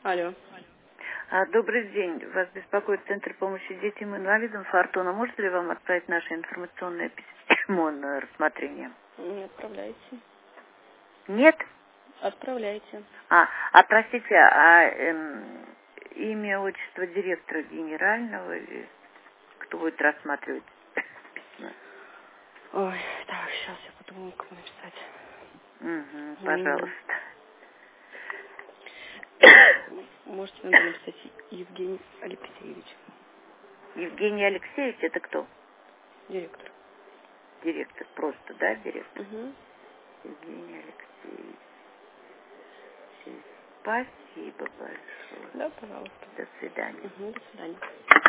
Алло. Добрый день. Вас беспокоит Центр помощи детям-инвалидам «Фортуна». Может ли вам отправить наше информационное письмо на рассмотрение? Не отправляйте. Нет? Отправляйте. Простите, имя, отчество директора генерального, или кто будет рассматривать письмо? Ой, так, сейчас я подумаю, кому написать. Пожалуйста. Можете надо написать Евгений Алексеевич. Евгений Алексеевич, это кто? Директор. Директор, просто, да, директор? Угу. Евгений Алексеевич. Спасибо большое. Да, пожалуйста. До свидания. Угу, до свидания.